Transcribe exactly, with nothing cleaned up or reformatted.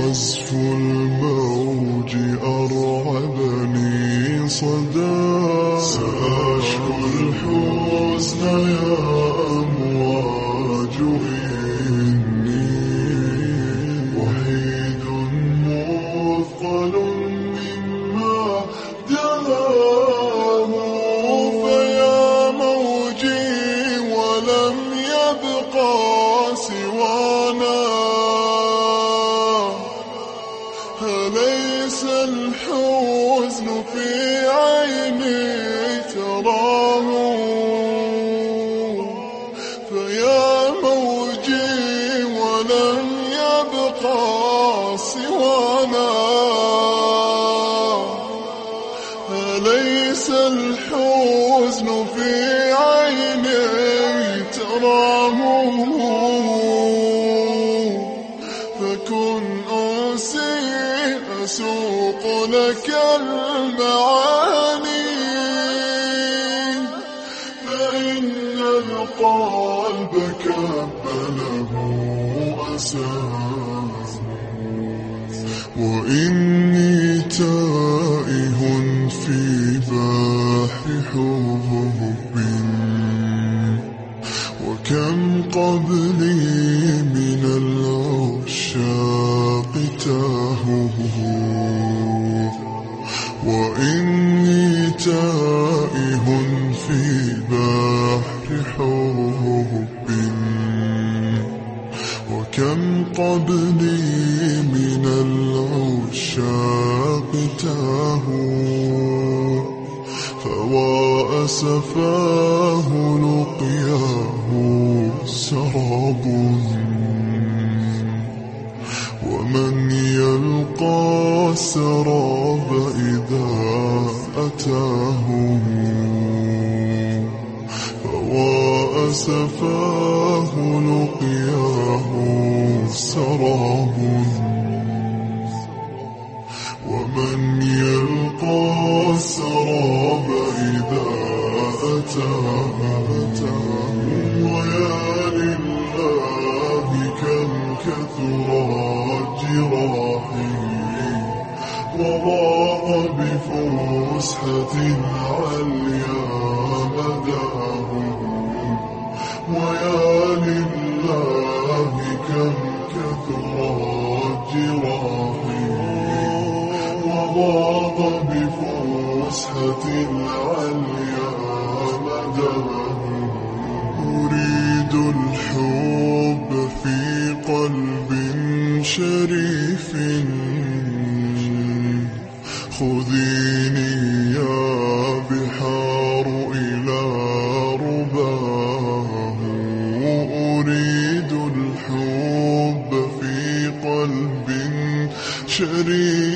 عزف الموج أرعبني صدى. سأشكو الحزن يا أمواج إني وحيد مثقل مما دهاه. فيا موجي ولم يبقى سوانا، أليس الحزن في عيني تراه؟ فيا موجي ولم يبقى سوانا، أليس الحزن في عيني تراه؟ فكن أنسي أسوق لك المعاني، فإن القلب كبله أساه. وإني تائه في بحر حب، وكم قبلي من العشاق تاهوا. وإني تائه في بحر حب، وكم قبلي من العشاق تاهوا. فوا أسفاه لقياه سراب، ومن يلقى السراب إذا أتاه. فوا أسفاه لقياه سراب، ومن يلقى السراب إذا أتاه. ويا لله كم كثرت جراحي، وضاق بفسحة عليا مداه. ويا لله كم كثرت جراحي، وضاق بفسحة عليا مداه. أريد الحب في قلب شريف، خذيني يا بحار إلى رباه. أريد الحب في قلب شريف،